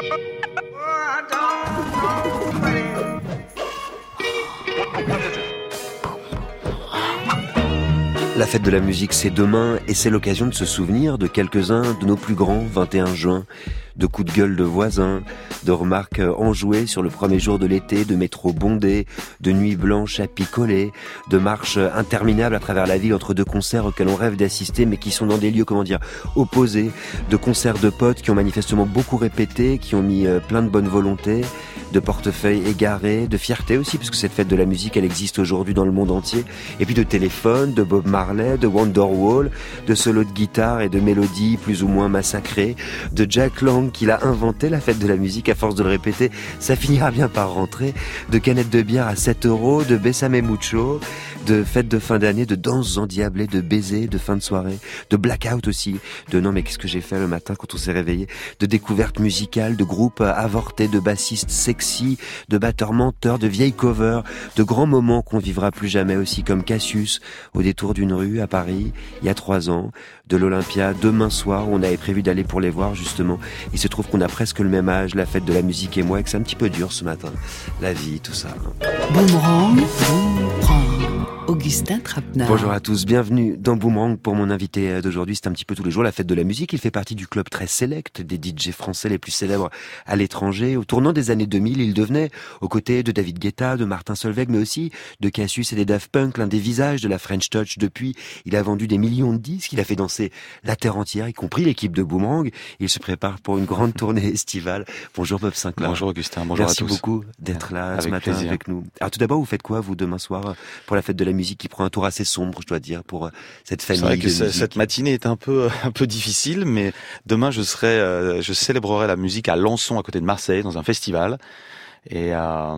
La fête de la musique, c'est demain et c'est l'occasion de se souvenir de quelques-uns de nos plus grands 21 juin. De coups de gueule de voisins, de remarques enjouées sur le premier jour de l'été, de métro bondé, de nuits blanches à picoler, de marches interminables à travers la ville entre deux concerts auxquels on rêve d'assister mais qui sont dans des lieux, opposés, de concerts de potes qui ont manifestement beaucoup répété, qui ont mis plein de bonne volonté, de portefeuilles égarés, de fierté aussi, puisque cette fête de la musique, elle existe aujourd'hui dans le monde entier, et puis de téléphones, de Bob Marley, de Wonderwall, de solos de guitare et de mélodies plus ou moins massacrées, de Jack Lang qu'il a inventé la fête de la musique, à force de le répéter, ça finira bien par rentrer, de canettes de bière à 7 €, de Bessame Mucho, de fêtes de fin d'année, de danses endiablées, de baisers, de fin de soirée, de blackout aussi, de non mais qu'est-ce que j'ai fait le matin quand on s'est réveillé, de découvertes musicales, de groupes avortés, de bassistes sexy, de batteurs menteurs, de vieilles covers, de grands moments qu'on vivra plus jamais aussi, comme Cassius au détour d'une rue à Paris il y a 3 ans, de l'Olympia demain soir où on avait prévu d'aller pour les voir justement. Il se trouve qu'on a presque le même âge, la fête de la musique et moi, et que c'est un petit peu dur ce matin, la vie, tout ça. Boomerang, Augustin Trapenard. Bonjour à tous, bienvenue dans Boomerang pour mon invité d'aujourd'hui. C'est un petit peu tous les jours la fête de la musique. Il fait partie du club très select des DJ français les plus célèbres à l'étranger. Au tournant des années 2000, il devenait, aux côtés de David Guetta, de Martin Solveig, mais aussi de Cassius et des Daft Punk, l'un des visages de la French Touch. Depuis, il a vendu des millions de disques, il a fait danser la terre entière, y compris l'équipe de Boomerang. Il se prépare pour une grande tournée estivale. Bonjour Bob Sinclair. Bonjour Augustin, bonjour à tous. Merci beaucoup d'être là ce matin plaisir. avec nous. Alors tout d'abord, vous faites quoi vous demain soir pour la fête de la musique qui prend un tour assez sombre, je dois dire, pour cette famille. C'est vrai que de musique. cette matinée est un peu difficile, mais demain je célébrerai la musique à Lançon, à côté de Marseille, dans un festival. Et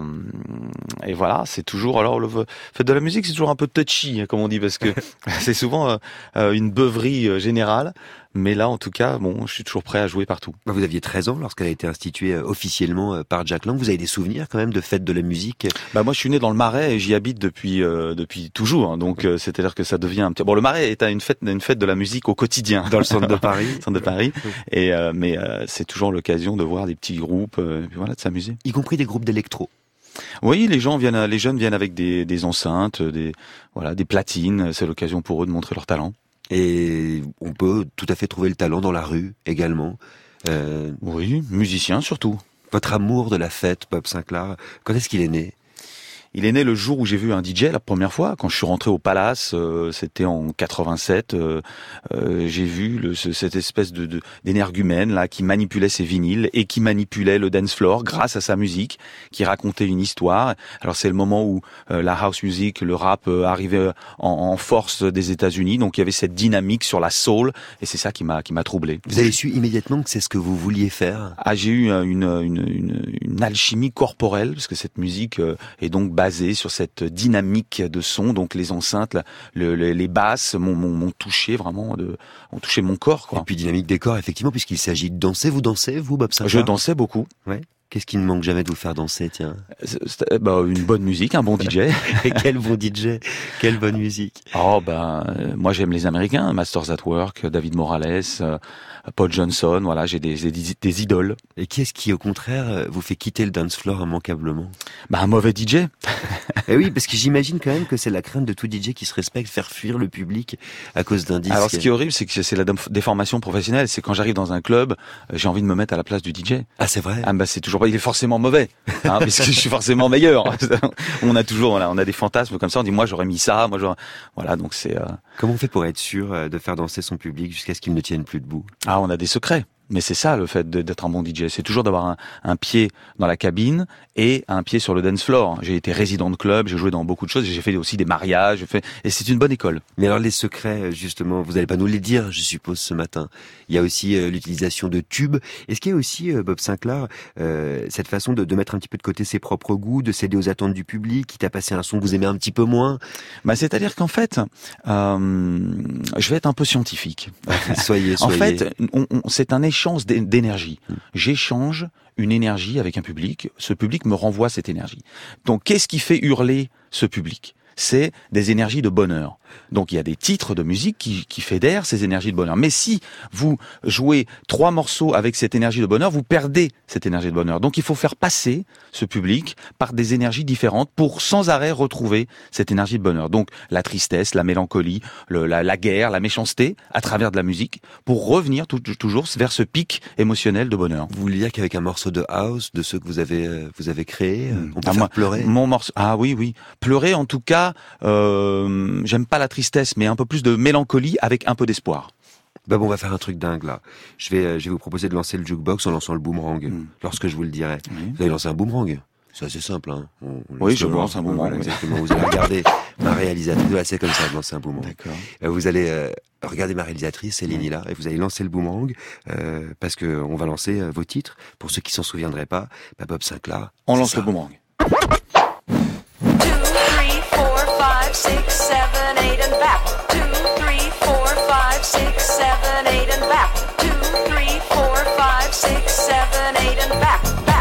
voilà, c'est toujours, alors le fête de la musique, c'est toujours un peu touchy, comme on dit, parce que c'est souvent une beuverie générale. Mais là, en tout cas, bon, je suis toujours prêt à jouer partout. Vous aviez 13 ans lorsqu'elle a été instituée officiellement par Jack Lang. Vous avez des souvenirs quand même de fête de la musique? Moi, je suis né dans le Marais et j'y habite depuis toujours. Hein, donc, c'est-à-dire que ça devient un petit. Bon, le Marais est une fête de la musique au quotidien. Dans le centre de Paris. Centre de Paris. Et mais c'est toujours l'occasion de voir des petits groupes, et puis voilà, de s'amuser. Y compris des groupes d'électro. Oui, les jeunes viennent avec des enceintes, des platines. C'est l'occasion pour eux de montrer leur talent. Et on peut tout à fait trouver le talent dans la rue également. Oui, musicien surtout. Votre amour de la fête, Bob Sinclair, quand est-ce qu'il est né? Il est né le jour où j'ai vu un DJ la première fois, quand je suis rentré au Palace, c'était en 87. J'ai vu cette espèce d'énergumène là qui manipulait ses vinyles et qui manipulait le dance floor grâce à sa musique, qui racontait une histoire. Alors c'est le moment où la house music, le rap arrivait en force des États-Unis, donc il y avait cette dynamique sur la soul et c'est ça qui m'a troublé. Vous avez su immédiatement que c'est ce que vous vouliez faire? Ah, j'ai eu une alchimie corporelle parce que cette musique est donc basé sur cette dynamique de son, donc les enceintes, les basses m'ont touché vraiment, ont touché mon corps, quoi. Et puis dynamique des corps, effectivement, puisqu'il s'agit de danser. Vous dansez, vous, Bob Sinclair? Je dansais beaucoup. Ouais. Qu'est-ce qui ne manque jamais de vous faire danser, tiens? Une bonne musique, un bon DJ. Et quel bon DJ, quelle bonne musique. Moi j'aime les Américains, Masters at Work, David Morales, Paul Johnson, voilà, j'ai des idoles. Et qui est-ce qui, au contraire, vous fait quitter le dance floor immanquablement? Un mauvais DJ. Et oui, parce que j'imagine quand même que c'est la crainte de tout DJ qui se respecte, faire fuir le public à cause d'un disque. Alors ce qui est horrible, c'est que c'est la déformation professionnelle, c'est quand j'arrive dans un club, j'ai envie de me mettre à la place du DJ. Ah, c'est vrai? C'est toujours pas, il est forcément mauvais, parce que je suis forcément meilleur. On a des fantasmes comme ça, on dit moi j'aurais mis ça, donc c'est... Comment on fait pour être sûr de faire danser son public jusqu'à ce qu'il ne tienne plus debout? On a des secrets. Mais c'est ça le fait d'être un bon DJ, c'est toujours d'avoir un pied dans la cabine et un pied sur le dance floor. J'ai été résident de club, j'ai joué dans beaucoup de choses, j'ai fait aussi des mariages, et c'est une bonne école. Mais alors les secrets, justement, vous n'allez pas nous les dire, je suppose, ce matin. Il y a aussi l'utilisation de tubes. Est-ce qu'il y a aussi, Bob Sinclair, cette façon de mettre un petit peu de côté ses propres goûts, de céder aux attentes du public, quitte à passer un son que vous aimez un petit peu moins? C'est-à-dire qu'en fait, je vais être un peu scientifique. Soyez. En fait, c'est un échange d'énergie. J'échange une énergie avec un public, ce public me renvoie cette énergie. Donc qu'est-ce qui fait hurler ce public? c'est des énergies de bonheur. Donc il y a des titres de musique qui fédèrent ces énergies de bonheur. Mais si vous jouez 3 morceaux avec cette énergie de bonheur, vous perdez cette énergie de bonheur. Donc il faut faire passer ce public par des énergies différentes pour sans arrêt retrouver cette énergie de bonheur. Donc la tristesse, la mélancolie, la guerre, la méchanceté à travers de la musique pour revenir toujours vers ce pic émotionnel de bonheur. Vous voulez dire qu'avec un morceau de house, de ceux que vous avez créés, on peut faire pleurer? Mon morceau, oui. Pleurer en tout cas, j'aime pas la tristesse, mais un peu plus de mélancolie avec un peu d'espoir. Bah bon, on va faire un truc dingue là. Je vais vous proposer de lancer le jukebox en lançant le boomerang. Lorsque je vous le dirai. Vous allez lancer un boomerang. C'est assez simple, hein. Oui, je lance un boomerang. Voilà, exactement. Vous allez regarder ma réalisatrice. Voilà, c'est comme ça de lancer un boomerang. D'accord. Vous allez regarder ma réalisatrice, Céline là, et vous allez lancer le boomerang parce que on va lancer vos titres. Pour ceux qui s'en souviendraient pas, Bob Sinclar. On lance le boomerang. 2, 3, 4, 5, 6, 7, 8 and back. 2, 3, 4, 5, 6, 7, 8 and back. 2, 3, 4, 5, 6, 7, 8 and back.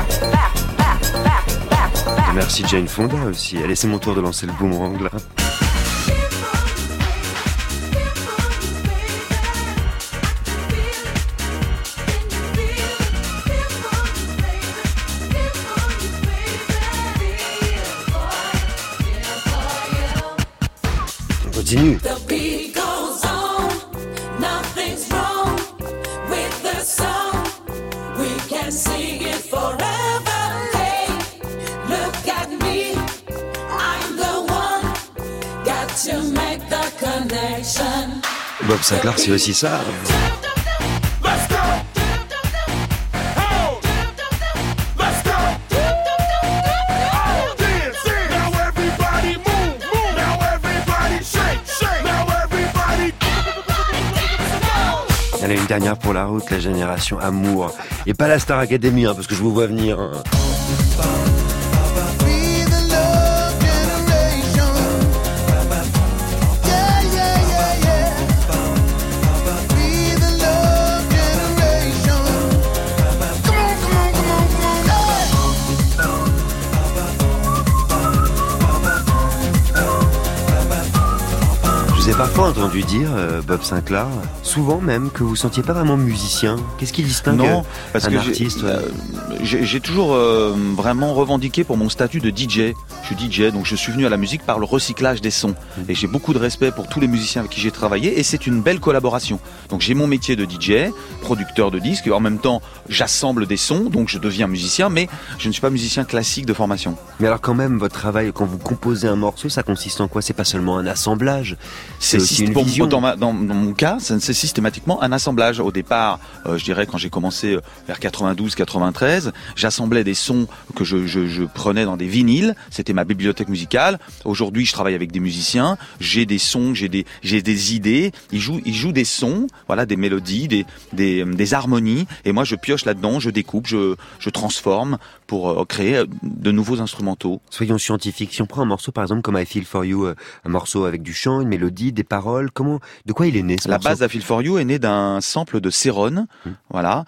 Merci Jane Fonda aussi. Allez, c'est mon tour de lancer le boomerang là. On continue. Bob Sinclar, c'est aussi ça. Allez, une dernière pour la route, la génération Amour. Et pas la Star Academy, parce que je vous vois venir. Je vous ai parfois entendu dire, Bob Sinclar, souvent même, que vous sentiez pas vraiment musicien. Qu'est-ce qui distingue un artiste? J'ai toujours vraiment revendiqué pour mon statut de DJ. Je suis DJ, donc je suis venu à la musique par le recyclage des sons. Et j'ai beaucoup de respect pour tous les musiciens avec qui j'ai travaillé, et c'est une belle collaboration. Donc j'ai mon métier de DJ, producteur de disques, et en même temps j'assemble des sons, donc je deviens musicien, mais je ne suis pas musicien classique de formation. Mais alors quand même, votre travail, quand vous composez un morceau, ça consiste en quoi? C'est pas seulement un assemblage, c'est aussi une vision. Dans mon cas, c'est systématiquement un assemblage. Au départ, je dirais quand j'ai commencé vers 92-93, j'assemblais des sons que je prenais dans des vinyles, c'était ma bibliothèque musicale. Aujourd'hui, je travaille avec des musiciens, j'ai des sons, j'ai des idées, ils jouent des sons, voilà, des mélodies, des harmonies, et moi je pioche là-dedans, je découpe, je transforme pour créer de nouveaux instrumentaux. Soyons scientifiques. Si on prend un morceau par exemple comme I Feel For You, un morceau avec du chant, une mélodie, des paroles, de quoi il est né ce morceau? La base d'I Feel For You est née d'un sample de Céron, voilà,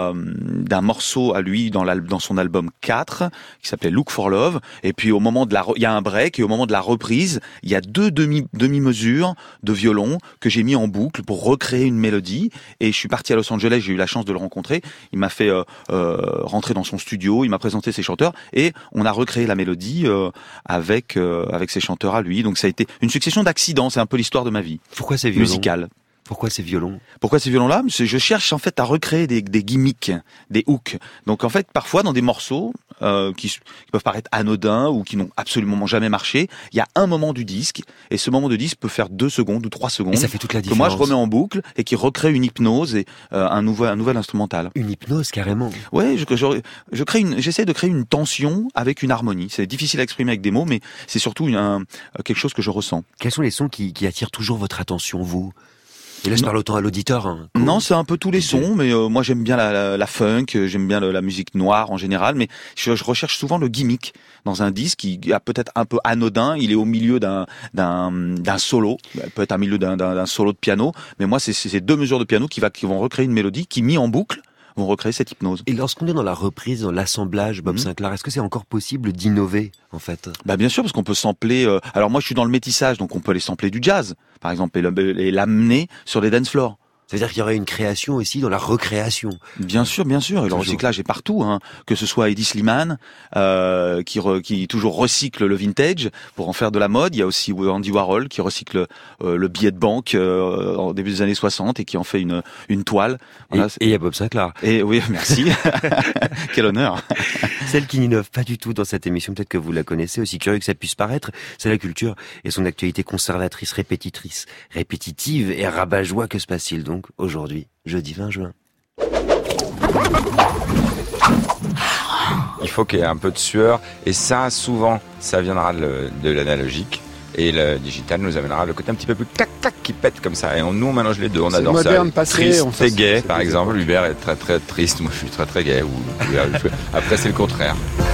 d'un morceau à lui dans son album 4 qui s'appelait Look for Love, et puis au moment il y a un break, et au moment de la reprise, il y a 2 demi-mesures de violon que j'ai mis en boucle pour recréer une mélodie, et je suis parti à Los Angeles, j'ai eu la chance de le rencontrer, il m'a fait rentrer dans son studio, il m'a présenté ses chanteurs, et on a recréé la mélodie avec ses chanteurs à lui. Donc ça a été une succession d'accidents, c'est un peu l'histoire de ma vie. Pourquoi c'est violon? Musicale. Pourquoi ces violons? Pourquoi ces violons-là? Je cherche en fait à recréer des gimmicks, des hooks. Donc en fait, parfois dans des morceaux qui peuvent paraître anodins ou qui n'ont absolument jamais marché, il y a un moment du disque, et ce moment de disque peut faire 2 secondes ou 3 secondes. Et ça fait toute la différence. Que moi je remets en boucle et qui recrée une hypnose et un nouvel instrumental. Une hypnose carrément. Ouais, j'essaie de créer une tension avec une harmonie. C'est difficile à exprimer avec des mots, mais c'est surtout quelque chose que je ressens. Quels sont les sons qui attirent toujours votre attention, vous? Et là, je parle autant à l'auditeur. Hein, non, c'est un peu tous les sons, mais moi j'aime bien la funk, j'aime bien la musique noire en général, mais je recherche souvent le gimmick dans un disque qui a peut-être un peu anodin, il est au milieu d'un solo, peut être au milieu d'un solo de piano, mais moi c'est ces 2 mesures de piano qui vont recréer une mélodie qui, mis en boucle, vont recréer cette hypnose. Et lorsqu'on est dans la reprise, dans l'assemblage, Bob Sinclair, est-ce que c'est encore possible d'innover, en fait? Bah bien sûr, parce qu'on peut sampler. Alors moi, je suis dans le métissage, donc on peut aller sampler du jazz, par exemple, et l'amener sur des dance floors. C'est-à-dire qu'il y aurait une création aussi dans la recréation. Bien sûr, et le recyclage est partout, hein. Que ce soit Eddie Slimane, qui toujours recycle le vintage pour en faire de la mode. Il y a aussi Andy Warhol qui recycle le billet de banque au début des années 60 et qui en fait une toile. Voilà. Et il y a Bob Sinclair. Et oui, merci. Quel honneur. Celle qui n'innove pas du tout dans cette émission, peut-être que vous la connaissez, aussi curieux que ça puisse paraître, c'est la culture et son actualité conservatrice, répétitive et rabat-joie. Que se passe-t-il donc aujourd'hui, jeudi 20 juin? Il faut qu'il y ait un peu de sueur, et ça, souvent, ça viendra de l'analogique. Et le digital nous amènera le côté un petit peu plus clac-clac qui pète comme ça. Et nous, on mélange les deux, on adore moderne, ça. passé, Triste et gay, par exemple. Hubert est très très triste, moi je suis très très gay. Après, c'est le contraire.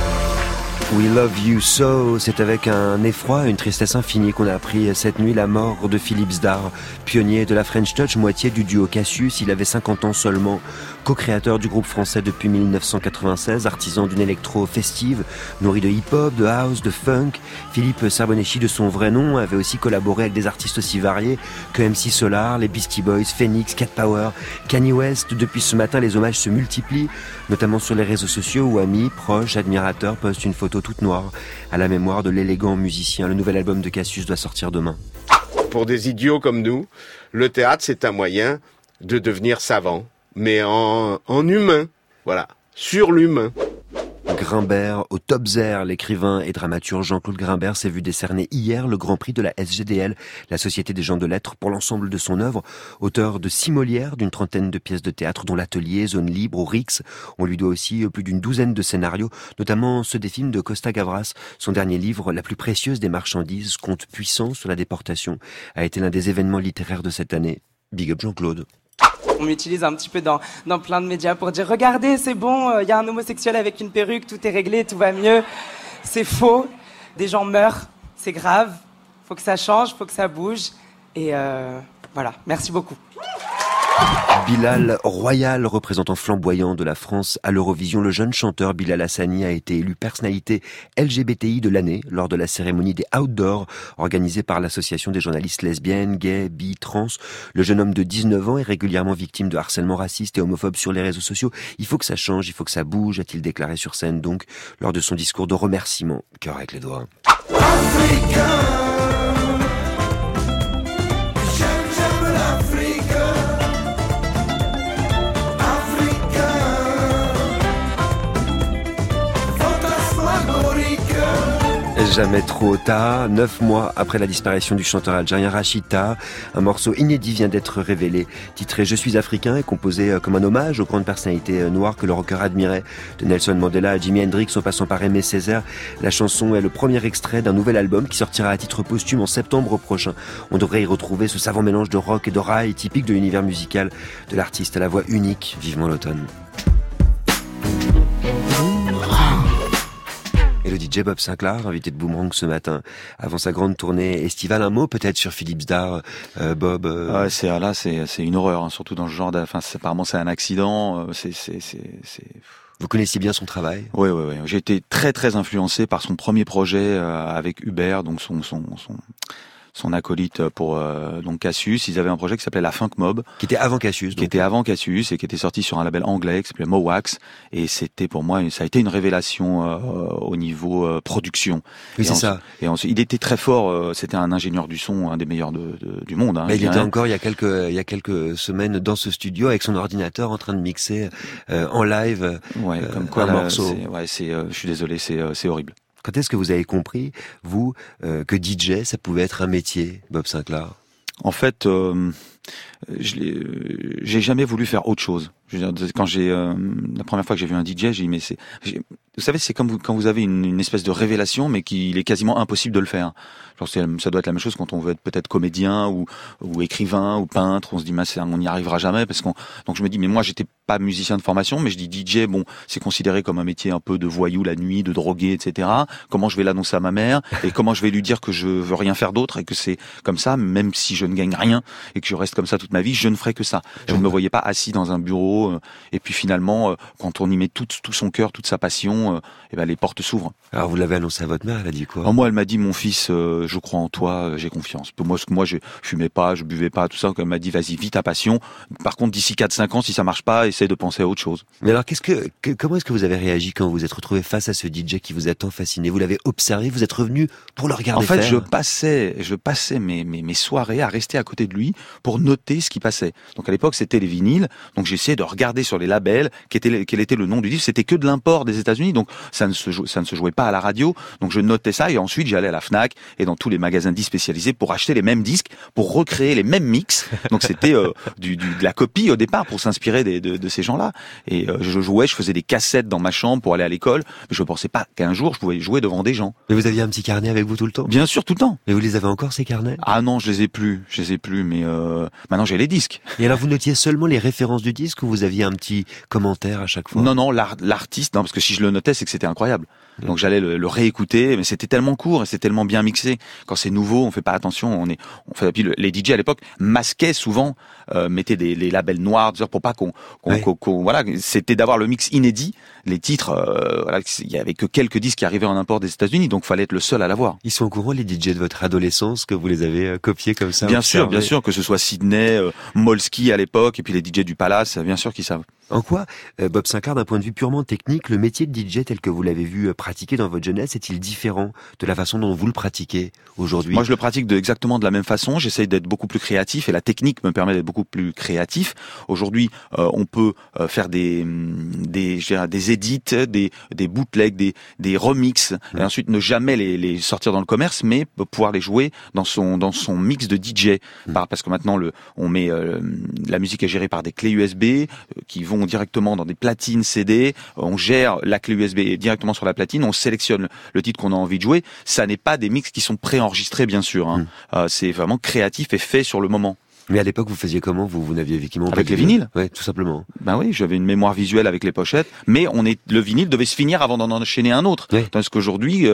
We Love You So, c'est avec un effroi, une tristesse infinie qu'on a appris cette nuit la mort de Philippe Zdar, pionnier de la French Touch, moitié du duo Cassius. Il avait 50 ans seulement, co-créateur du groupe français depuis 1996, artisan d'une électro festive, nourri de hip-hop, de house, de funk. Philippe Sarbonecchi, de son vrai nom, avait aussi collaboré avec des artistes aussi variés que MC Solar, les Beastie Boys, Phoenix, Cat Power, Kanye West. Depuis ce matin, les hommages se multiplient, notamment sur les réseaux sociaux où amis, proches, admirateurs postent une photo toute noire à la mémoire de l'élégant musicien. Le nouvel album de Cassius doit sortir demain. Pour des idiots comme nous, le théâtre, c'est un moyen de devenir savant, mais en humain, voilà, sur l'humain. Grimbert au top zère, l'écrivain et dramaturge Jean-Claude Grimbert s'est vu décerner hier le Grand Prix de la SGDL, la Société des gens de lettres, pour l'ensemble de son œuvre. Auteur de 6 Molières, d'une trentaine de pièces de théâtre, dont l'Atelier, Zone Libre ou Rix. On lui doit aussi plus d'une douzaine de scénarios, notamment ceux des films de Costa Gavras. Son dernier livre, La plus précieuse des marchandises, conte puissant sur la déportation, a été l'un des événements littéraires de cette année. Big up Jean-Claude. On m'utilise un petit peu dans plein de médias pour dire « Regardez, c'est bon, y a un homosexuel avec une perruque, tout est réglé, tout va mieux. » C'est faux, des gens meurent, c'est grave, faut que ça change, faut que ça bouge. Et voilà, merci beaucoup. Bilal Royal, représentant flamboyant de la France à l'Eurovision, le jeune chanteur Bilal Hassani a été élu personnalité LGBTI de l'année lors de la cérémonie des Outdoors organisée par l'association des journalistes lesbiennes, gays, bi, trans. Le jeune homme de 19 ans est régulièrement victime de harcèlement raciste et homophobe sur les réseaux sociaux. Il faut que ça change, il faut que ça bouge, a-t-il déclaré sur scène donc lors de son discours de remerciement. Cœur avec les doigts. Jamais trop tard, 9 mois après la disparition du chanteur algérien Rachida, un morceau inédit vient d'être révélé, titré « Je suis africain » et composé comme un hommage aux grandes personnalités noires que le rocker admirait, de Nelson Mandela à Jimi Hendrix en passant par Aimé Césaire. La chanson est le premier extrait d'un nouvel album qui sortira à titre posthume en septembre prochain. On devrait y retrouver ce savant mélange de rock et de rail typique de l'univers musical de l'artiste à la voix unique, vivement l'automne. Et le DJ Bob Sinclair, invité de Boomerang ce matin, avant sa grande tournée estivale. Un mot peut-être sur Philippe Zdar, Bob. Ouais, c'est une horreur, hein, surtout dans ce genre apparemment c'est un accident. Vous connaissiez bien son travail? Oui. J'ai été très très influencé par son premier projet avec Hubert, donc son acolyte pour donc Cassius. Ils avaient un projet qui s'appelait La Funk Mob, qui était avant Cassius, et qui était sorti sur un label anglais qui s'appelait Mowax, et c'était pour moi, ça a été une révélation au niveau production. Oui, c'est ça. Et ensuite, il était très fort. C'était un ingénieur du son, un des meilleurs du monde. Hein, mais il était encore il y a quelques semaines dans ce studio avec son ordinateur en train de mixer en live comme quoi, un morceau. Je suis désolé, c'est horrible. Quand est-ce que vous avez compris, vous, que DJ, ça pouvait être un métier, Bob Sinclair? En fait, j'ai jamais voulu faire autre chose. Quand la première fois que j'ai vu un DJ, j'ai dit mais Vous savez, c'est comme quand vous avez une espèce de révélation, mais qu'il est quasiment impossible de le faire. Genre, ça doit être la même chose quand on veut être peut-être comédien ou écrivain ou peintre. On se dit, on n'y arrivera jamais donc je me dis, mais moi, j'étais pas musicien de formation, mais je dis DJ, bon, c'est considéré comme un métier un peu de voyou la nuit, de drogué, etc. Comment je vais l'annoncer à ma mère et comment je vais lui dire que je veux rien faire d'autre et que c'est comme ça, même si je ne gagne rien et que je reste comme ça toute ma vie, je ne ferai que ça. Je ne me voyais pas assis dans un bureau et puis finalement, quand on y met tout son cœur, toute sa passion, et ben les portes s'ouvrent. Alors vous l'avez annoncé à votre mère, elle a dit quoi? Alors moi, elle m'a dit, mon fils, je crois en toi, j'ai confiance. Moi, je fumais pas, je buvais pas, tout ça. Elle m'a dit, vas-y, vis ta passion. Par contre, d'ici 4-5 ans, si ça marche pas, essaie de penser à autre chose. Mais alors, comment est-ce que vous avez réagi quand vous vous êtes retrouvé face à ce DJ qui vous a tant fasciné? Vous l'avez observé, vous êtes revenu pour le regarder faire. En fait, faire. je passais mes soirées à rester à côté de lui pour noter ce qui passait. Donc à l'époque, c'était les vinyles. Donc j'essayais de regarder sur les labels quel était le nom du disque. C'était que de l'import des États-Unis, donc ça ne se jouait pas à la radio. Donc je notais ça et ensuite j'allais à la Fnac et dans tous les magasins dits spécialisés pour acheter les mêmes disques, pour recréer les mêmes mix. Donc c'était de la copie au départ pour s'inspirer de ces gens-là. Et je faisais des cassettes dans ma chambre pour aller à l'école, mais je ne pensais pas qu'un jour je pouvais jouer devant des gens. Mais vous aviez un petit carnet avec vous tout le temps? Bien sûr, tout le temps. Mais vous les avez encore, ces carnets? Ah non, je les ai plus, mais maintenant j'ai les disques. Et alors vous notiez seulement les références du disque ou vous aviez un petit commentaire à chaque fois? Non, l'artiste, non, parce que si je le notais, c'est que c'était incroyable. Donc j'allais le réécouter, mais c'était tellement court et c'est tellement bien mixé. Quand c'est nouveau, on fait pas attention. Puis les DJ à l'époque masquaient souvent, mettaient les labels noirs, pour pas voilà, c'était d'avoir le mix inédit. Les titres, voilà, il y avait que quelques disques qui arrivaient en import des États-Unis, donc fallait être le seul à l'avoir. Ils sont au courant, les DJ de votre adolescence, que vous les avez copiés comme ça? Bien sûr, que ce soit Sydney, Molsky à l'époque, et puis les DJ du Palace, bien sûr qu'ils savent. En quoi, Bob Sinclair, d'un point de vue purement technique, le métier de DJ tel que vous l'avez vu pratiquer dans votre jeunesse est-il différent de la façon dont vous le pratiquez aujourd'hui? Moi, je le pratique exactement de la même façon. J'essaye d'être beaucoup plus créatif et la technique me permet d'être beaucoup plus créatif. Aujourd'hui, on peut faire des edits, des bootlegs, des remixes, et ensuite ne jamais les sortir dans le commerce, mais pouvoir les jouer dans son mix de DJ. Parce que maintenant, on met la musique est gérée par des clés USB qui vont directement dans des platines CD. On gère la clé USB directement sur la platine. On sélectionne le titre qu'on a envie de jouer. Ça n'est pas des mix qui sont préenregistrés, bien sûr. C'est vraiment créatif et fait sur le moment. Mais à l'époque, vous faisiez comment? Vous n'aviez effectivement avec les vinyles? Ouais, tout simplement. Ben oui, j'avais une mémoire visuelle avec les pochettes, mais le vinyle devait se finir avant d'en enchaîner un autre. Oui. Tandis qu'aujourd'hui,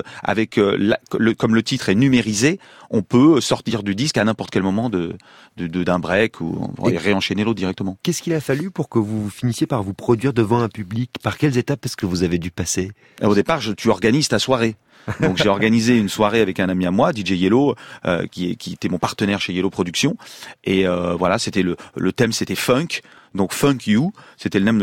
comme le titre est numérisé, on peut sortir du disque à n'importe quel moment d'un break ou réenchaîner l'autre directement. Qu'est-ce qu'il a fallu pour que vous finissiez par vous produire devant un public? Par quelles étapes est-ce que vous avez dû passer? Au départ, tu organises ta soirée. Donc j'ai organisé une soirée avec un ami à moi, DJ Yellow, qui était mon partenaire chez Yellow Productions. Et voilà, c'était le thème, c'était funk. Donc Funk You, c'était le nom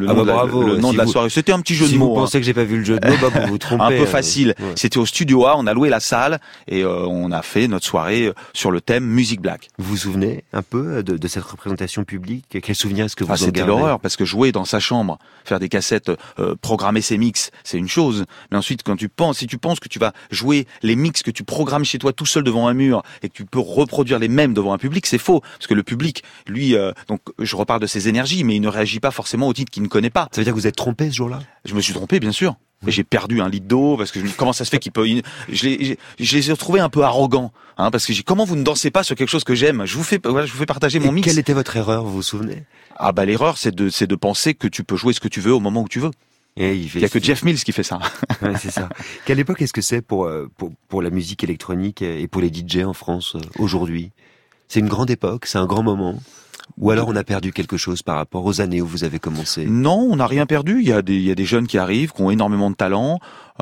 de la soirée. C'était un petit jeu de mots. Si vous pensez que j'ai pas vu le jeu de mots, bah vous vous trompez. Un peu facile. Ouais. C'était au Studio A, on a loué la salle et on a fait notre soirée sur le thème Music Black. Vous vous souvenez un peu de cette représentation publique? Quel souvenir est-ce que vous en gardez? C'était l'horreur, parce que jouer dans sa chambre, faire des cassettes, programmer ses mix, c'est une chose. Mais ensuite, si tu penses que tu vas jouer les mix que tu programmes chez toi tout seul devant un mur et que tu peux reproduire les mêmes devant un public, c'est faux. Parce que le public, lui, donc je reparle de ses énergies, mais il ne réagit pas forcément au titre qu'il ne connaît pas. Ça veut dire que vous êtes trompé ce jour-là? Je me suis trompé, bien sûr. Et j'ai perdu un litre d'eau parce que comment ça se fait qu'il peut. Je les ai retrouvés un peu arrogants, parce que comment vous ne dansez pas sur quelque chose que j'aime? Je vous fais partager mon mix. Quelle était votre erreur, vous vous souvenez? Ah bah l'erreur, c'est de penser que tu peux jouer ce que tu veux au moment où tu veux. Il y a que Jeff Mills qui fait ça. Ouais, c'est ça. Quelle époque est-ce que c'est pour la musique électronique et pour les DJ en France aujourd'hui? C'est une grande époque, c'est un grand moment. Ou alors on a perdu quelque chose par rapport aux années où vous avez commencé? Non, on n'a rien perdu. Il y a des jeunes qui arrivent, qui ont énormément de talent.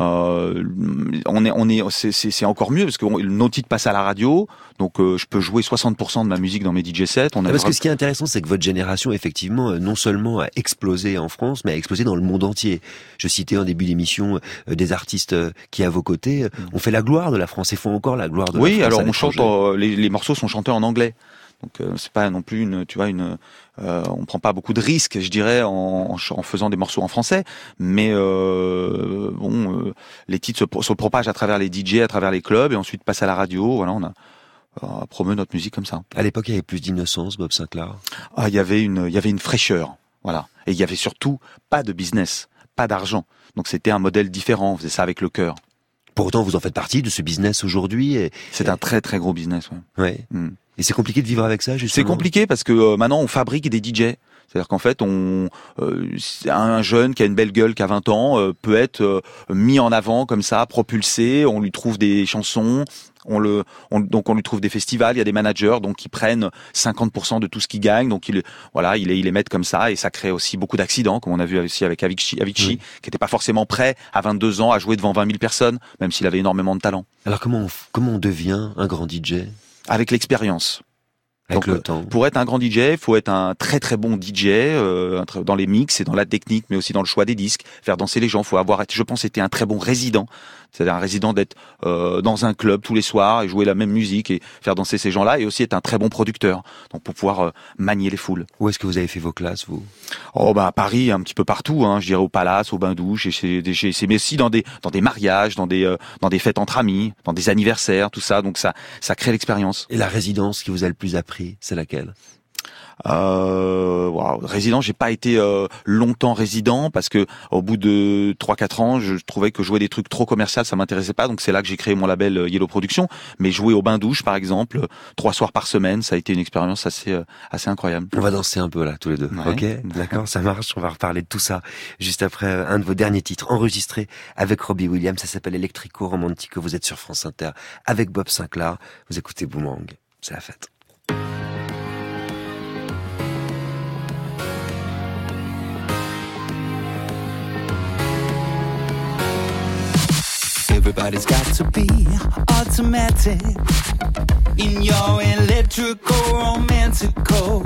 C'est encore mieux parce que nos titres passent à la radio, donc je peux jouer 60% de ma musique dans mes DJ sets. Parce que ce qui est intéressant, c'est que votre génération, effectivement, non seulement a explosé en France, mais a explosé dans le monde entier. Je citais en début d'émission des artistes qui, à vos côtés, ont fait la gloire de la France et font encore la gloire de la France. Oui, alors on chante, les morceaux sont chantés en anglais. Donc c'est pas non plus on prend pas beaucoup de risques, je dirais, en faisant des morceaux en français, mais les titres se propagent à travers les DJ, à travers les clubs, et ensuite passent à la radio. Voilà, on a promu notre musique comme ça. À l'époque, il y avait plus d'innocence, Bob Sinclair. Il y avait une fraîcheur, voilà, et il y avait surtout pas de business pas d'argent. Donc c'était un modèle différent, on faisait ça avec le cœur. Pour autant, vous en faites partie de ce business aujourd'hui. C'est un très très gros business. Ouais. Ouais. Mm. Et c'est compliqué de vivre avec ça, justement. C'est compliqué parce que maintenant on fabrique des DJ. C'est-à-dire qu'en fait, un jeune qui a une belle gueule, qui a 20 ans, peut être mis en avant comme ça, propulsé. On lui trouve des chansons. Donc on lui trouve des festivals, il y a des managers donc qui prennent 50% de tout ce qu'il gagne, donc ils les mettent comme ça et ça crée aussi beaucoup d'accidents comme on a vu aussi avec Avicii qui était pas forcément prêt à 22 ans à jouer devant 20 000 personnes même s'il avait énormément de talent. Alors comment on devient un grand DJ? Avec l'expérience. Avec donc, le temps. Pour être un grand DJ, il faut être un très très bon DJ dans les mix et dans la technique, mais aussi dans le choix des disques, faire danser les gens. Faut avoir, je pense, été un très bon résident. C'est-à-dire un résident d'être dans un club tous les soirs et jouer la même musique et faire danser ces gens-là, et aussi être un très bon producteur. Donc pour pouvoir manier les foules. Où est-ce que vous avez fait vos classes, vous? Oh à Paris, un petit peu partout. Je dirais au Palace, au Bain-Douche, mais aussi dans des mariages, dans des fêtes entre amis, dans des anniversaires, tout ça. Donc ça crée l'expérience. Et la résidence qui vous a le plus appris, c'est laquelle? Résident, j'ai pas été longtemps résident parce que au bout de 3-4 ans, je trouvais que jouer des trucs trop commerciaux, ça m'intéressait pas. Donc c'est là que j'ai créé mon label Yellow Production. Mais jouer au Bain-Douche, par exemple, 3 soirs par semaine, ça a été une expérience assez incroyable. On va danser un peu là, tous les deux. Ouais. Ok, d'accord, ça marche. On va reparler de tout ça juste après un de vos derniers titres enregistrés avec Robbie Williams. Ça s'appelle Electrico Romantico. Vous êtes sur France Inter avec Bob Sinclair. Vous écoutez Boomerang. C'est la fête. Everybody's got to be automatic in your electrical romantical.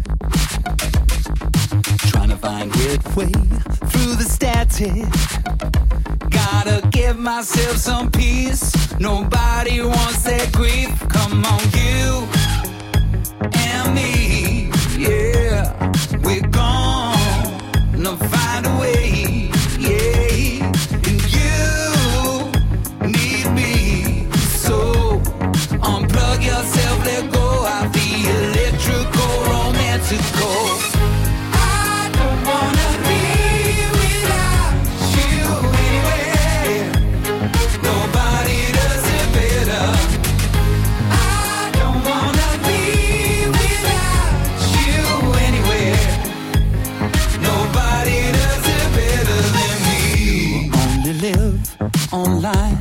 Trying to find headway through the static. Gotta give myself some peace. Nobody wants that grief. Come on, you and me, yeah. We're gonna find a way, yeah. And you need me, so unplug yourself, let go of the electrical romantical. I don't wanna be without you anywhere. Nobody does it better. I don't wanna be without you anywhere. Nobody does it better than me. You only live online.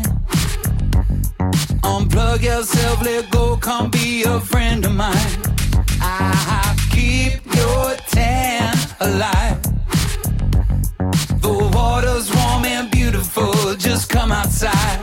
Unplug yourself, let go, come be a friend of mine. I keep your tan alive. The water's warm and beautiful, just come outside.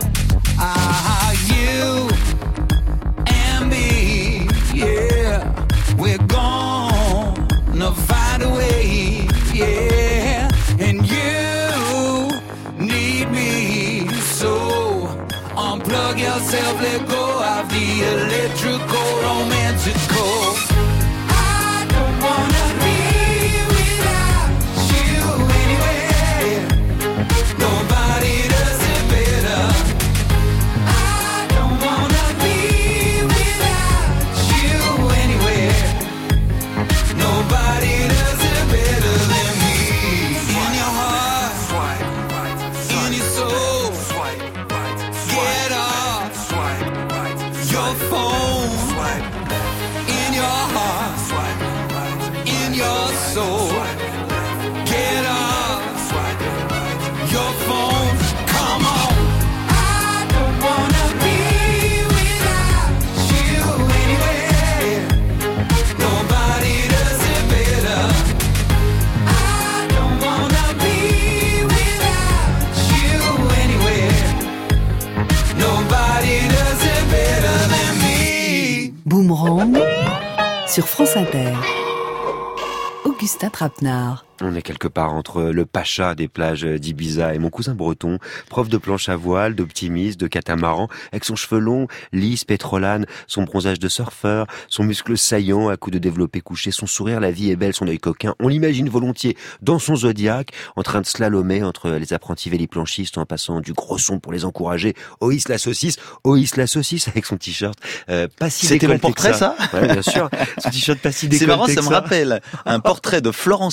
You and me, yeah. We're gonna find a way, yeah. And you need me, so unplug yourself, let go of the electrical romantical. I don't wanna be without you anywhere. Nobody does it better. I don't wanna be without you anywhere. Nobody does it better than me. In your heart, in your soul, get off your phone. In your heart, in your soul, get off your phone. Come on. I don't wanna be without you anywhere. Nobody does it better. I don't wanna be without you anywhere. Nobody does it better than me. Boomerang sur France Inter. Augustin Trapenard. On est quelque part entre le pacha des plages d'Ibiza et mon cousin breton, prof de planche à voile, d'optimiste, de catamaran, avec son cheveu long, lisse, pétrolane, son bronzage de surfeur, son muscle saillant à coups de développé couché, son sourire, la vie est belle, son œil coquin. On l'imagine volontiers dans son Zodiac, en train de slalomer entre les apprentis véliplanchistes en passant du gros son pour les encourager. Oïs la saucisse avec son t-shirt pas si C'était mon décolleté portrait, que ça. Ouais, bien sûr. Son t-shirt pas si décolleté. C'est marrant, ça que me rappelle un portrait de Florence Trédez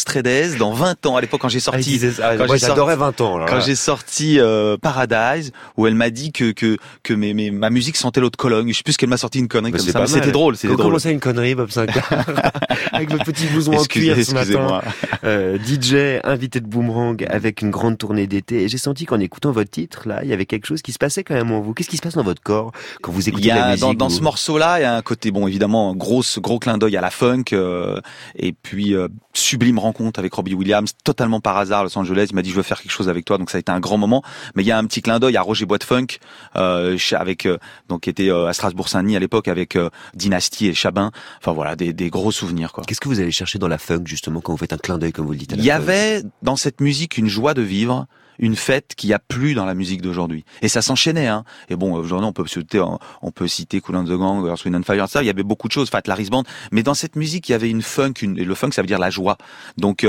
Thérèse dans 20 ans, à l'époque quand j'ai sorti. Moi, j'adorais 20 ans. Quand j'ai sorti Paradise, où elle m'a dit que ma musique sentait l'eau de Cologne. Je sais plus ce qu'elle m'a sorti une connerie comme ça. Mais c'était drôle, c'était drôle. Comment ça, une connerie, Bob Sinclair? Avec votre petit blouson en cuir ce matin. DJ, invité de Boomerang avec une grande tournée d'été. Et j'ai senti qu'en écoutant votre titre, là, il y avait quelque chose qui se passait quand même en vous. Qu'est-ce qui se passe dans votre corps quand vous écoutez la musique? Dans ce morceau-là, il y a un côté, bon, évidemment, gros clin d'œil à la funk, et puis sublime rencontre avec Robbie Williams, totalement par hasard à Los Angeles. Il m'a dit je veux faire quelque chose avec toi, donc ça a été un grand moment. Mais il y a un petit clin d'œil à Roger Boitefunk, avec donc qui était à Strasbourg-Saint-Denis à l'époque avec Dynasty et Chabin. Enfin voilà, des gros souvenirs quoi. Qu'est-ce que vous allez chercher dans la funk justement quand vous faites un clin d'œil comme vous le dites? Il y avait dans cette musique une joie de vivre, une fête qu'il n'y a plus dans la musique d'aujourd'hui. Et ça s'enchaînait, hein. Et bon, aujourd'hui, on peut citer Kool and the Gang, Earth, Wind and Fire, ça, il y avait beaucoup de choses, Fat Larry's Band. Mais dans cette musique, il y avait une funk, et le funk, ça veut dire la joie. Donc,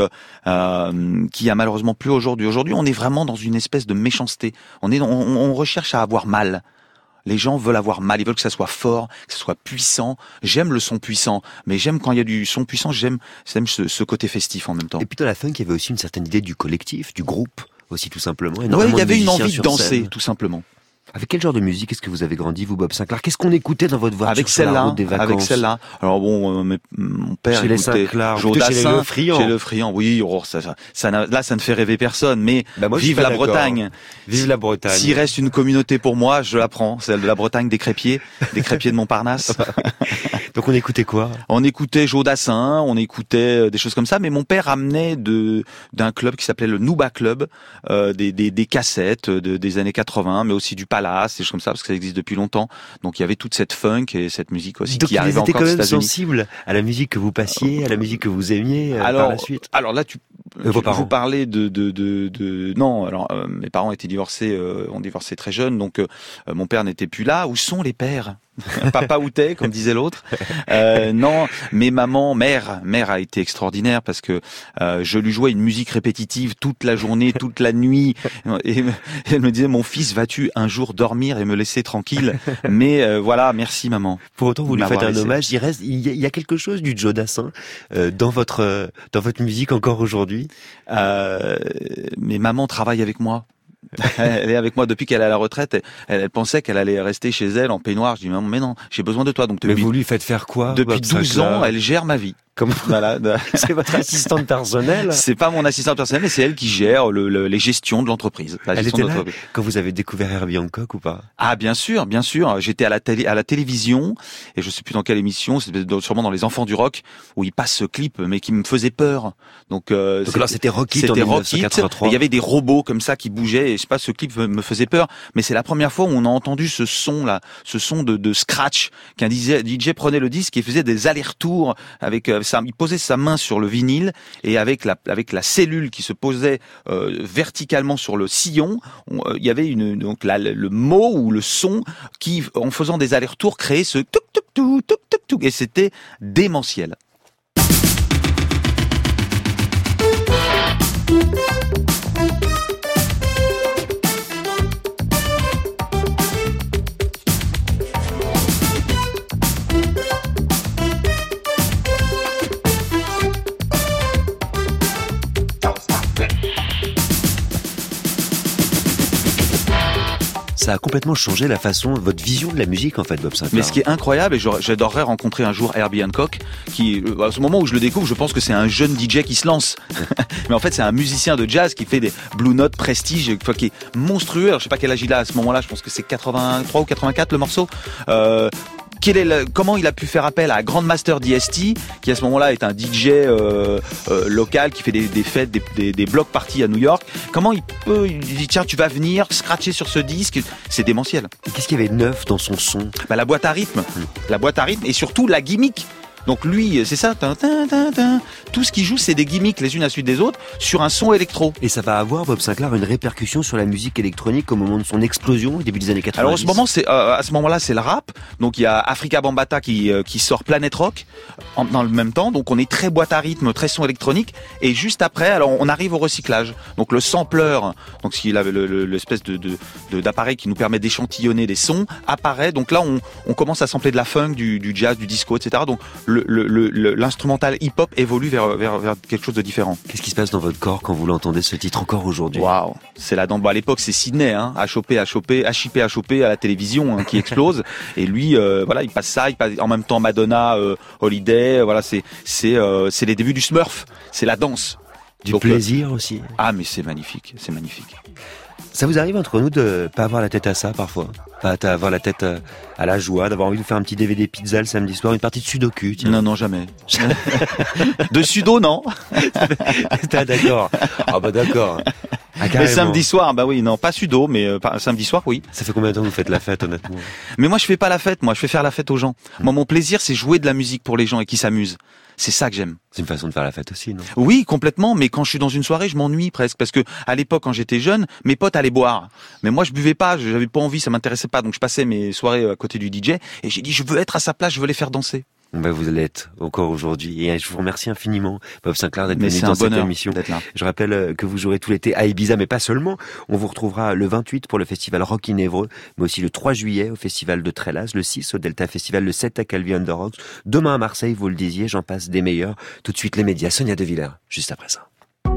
qui a malheureusement plus aujourd'hui. Aujourd'hui, on est vraiment dans une espèce de méchanceté. On recherche à avoir mal. Les gens veulent avoir mal, ils veulent que ça soit fort, que ça soit puissant. J'aime le son puissant, mais j'aime quand il y a du son puissant, j'aime ce côté festif en même temps. Et puis dans la funk, il y avait aussi une certaine idée du collectif, du groupe aussi tout simplement. Ouais, il y avait une envie de danser, tout simplement. Avec quel genre de musique est-ce que vous avez grandi, vous, Bob Sinclair? Qu'est-ce qu'on écoutait dans votre voiture sur la route des vacances? Avec celle-là. Alors bon, mon père chez les écoutait Sinclair, Jodassin, chez le Friand. Oui, ça ne fait rêver personne. Mais moi, vive la Bretagne. Vive la Bretagne. S'il reste une communauté pour moi, je la prends. Celle de la Bretagne des Crépiers de Montparnasse. Donc on écoutait quoi? On écoutait Jodassin, on écoutait des choses comme ça. Mais mon père ramenait d'un club qui s'appelait le Nouba Club, des cassettes des années 80, mais aussi du Palace, des choses comme ça. Parce que ça existe depuis longtemps. Donc il y avait toute cette funk et cette musique aussi qui arrivait encore aux États-Unis. Donc vous étiez quand même sensible à la musique que vous passiez, à la musique que vous aimiez par la suite. Alors là, vous parlez de non. Alors mes parents étaient divorcés, ont divorcé très jeunes, donc mon père n'était plus là. Où sont les pères? Papa où t'es, comme disait l'autre. Non, mais mère a été extraordinaire parce que je lui jouais une musique répétitive toute la journée, toute la nuit, et elle me disait mon fils, vas-tu un jour dormir et me laisser tranquille? Mais voilà, merci maman. Pour autant, vous lui faites un hommage. Il y a quelque chose du Jodassin dans votre musique encore aujourd'hui. Mais maman travaille avec moi. Elle est avec moi depuis qu'elle est à la retraite. Elle pensait qu'elle allait rester chez elle en peignoir. Je dis maman, mais non, j'ai besoin de toi. Donc mais vous lui faites faire quoi? Depuis 12 ans, elle gère ma vie. Voilà. C'est votre assistante personnelle? C'est pas mon assistante personnelle, mais c'est elle qui gère les gestions de l'entreprise. Elle était là quand vous avez découvert Herbie Hancock ou pas? Ah, bien sûr. J'étais à la télévision, et je sais plus dans quelle émission, c'est sûrement dans Les Enfants du Rock, où il passe ce clip, mais qui me faisait peur. Donc alors c'était Rockit en 1983. Il y avait des robots comme ça qui bougeaient, et je sais pas, ce clip me faisait peur. Mais c'est la première fois où on a entendu ce son là, ce son de scratch, qu'un DJ prenait le disque et faisait des allers-retours avec il posait sa main sur le vinyle, et avec la cellule qui se posait verticalement sur le sillon, il y avait le mot ou le son qui, en faisant des allers-retours, créait ce tuk tuk tuk tuk tuk tuk, et c'était démentiel. Ça a complètement changé votre vision de la musique en fait, Bob Sinclair. Mais ce qui est incroyable, et j'adorerais rencontrer un jour Herbie Hancock, qui, à ce moment où je le découvre, je pense que c'est un jeune DJ qui se lance. Mais en fait, c'est un musicien de jazz qui fait des Blue Note Prestige, qui est monstrueux. Alors, je sais pas quel âge il a à ce moment-là, je pense que c'est 83 ou 84 le morceau. Comment il a pu faire appel à Grandmaster DST, qui à ce moment-là est un DJ local qui fait des fêtes, des block parties à New York. Comment il dit tiens, tu vas venir scratcher sur ce disque? C'est démentiel. Et qu'est-ce qu'il y avait de neuf dans son son? La boîte à rythme, et surtout la gimmick. Donc lui, c'est ça, tout ce qu'il joue, c'est des gimmicks les unes à la suite des autres sur un son électro. Et ça va avoir, Bob Sinclair, une répercussion sur la musique électronique au moment de son explosion au début des années 90. Alors à ce moment-là, c'est le rap. Donc il y a Afrika Bambaataa qui sort Planet Rock dans le même temps. Donc on est très boîte à rythme, très son électronique. Et juste après, alors on arrive au recyclage. Donc le sampleur, donc s'il avait l'espèce d'appareil qui nous permet d'échantillonner des sons, apparaît. Donc là, on commence à sampler de la funk, du jazz, du disco, etc. Donc l'instrumental hip-hop évolue vers quelque chose de différent. Qu'est-ce qui se passe dans votre corps quand vous l'entendez ce titre encore aujourd'hui? Waouh, c'est là. À l'époque, c'est Sydney, hein, à choper à la télévision, hein, qui explose. Et lui, voilà, il passe ça, il passe en même temps Madonna, Holiday. Voilà, c'est les débuts du Smurf. C'est la danse. Du plaisir aussi. Ah, mais c'est magnifique, c'est magnifique. Ça vous arrive entre nous de pas avoir la tête à ça parfois? Pas avoir la tête à la joie, d'avoir envie de faire un petit DVD pizza le samedi soir, une partie de sudoku, tiens. Non, jamais. De sudo, non. D'accord. Ah bah d'accord. Ah, mais samedi soir, bah oui, non, pas sudo, mais samedi soir, oui. Ça fait combien de temps que vous faites la fête, honnêtement? Mais moi, je fais pas la fête, moi, je fais faire la fête aux gens. Moi, mon plaisir, c'est jouer de la musique pour les gens et qui s'amusent. C'est ça que j'aime. C'est une façon de faire la fête aussi, non? Oui, complètement, mais quand je suis dans une soirée, je m'ennuie presque, parce que à l'époque, quand j'étais jeune, mes potes allaient boire. Mais moi, je buvais pas, j'avais pas envie, ça m'intéressait pas, donc je passais mes soirées à côté du DJ, et j'ai dit, je veux être à sa place, je veux les faire danser. Ben vous l'êtes encore aujourd'hui et je vous remercie infiniment, Bob Sinclair, d'être venu c'est dans un cette bonheur émission. d'être là. Je rappelle que vous jouerez tout l'été à Ibiza, mais pas seulement. On vous retrouvera le 28 pour le festival Rock in Évreux, mais aussi le 3 juillet au festival de Trélaz, le 6 au Delta Festival, le 7 à Calvi Under Rocks, demain à Marseille, vous le disiez, j'en passe des meilleurs. Tout de suite les médias, Sonia De Villers, juste après ça.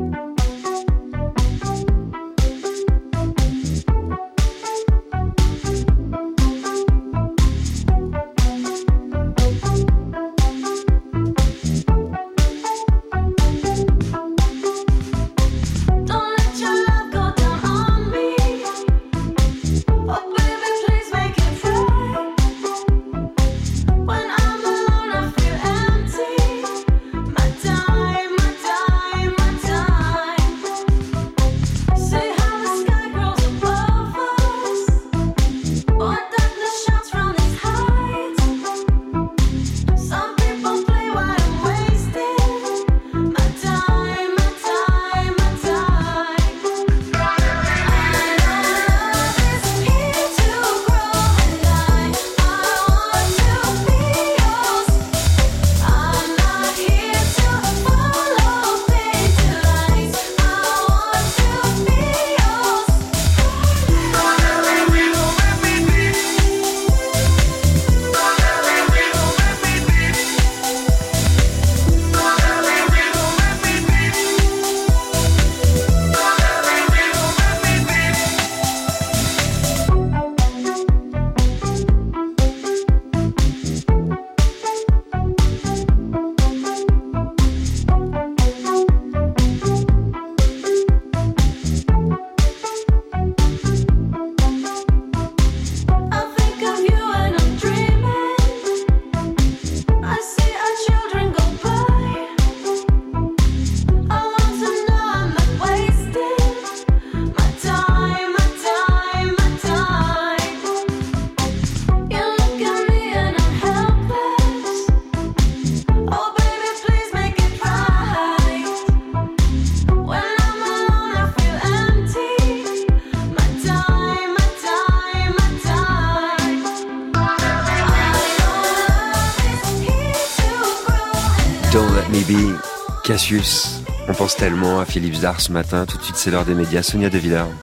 Don't Let Me Be, Cassius. On pense tellement à Philippe Zar ce matin. Tout de suite, c'est l'heure des médias. Sonia De Villers.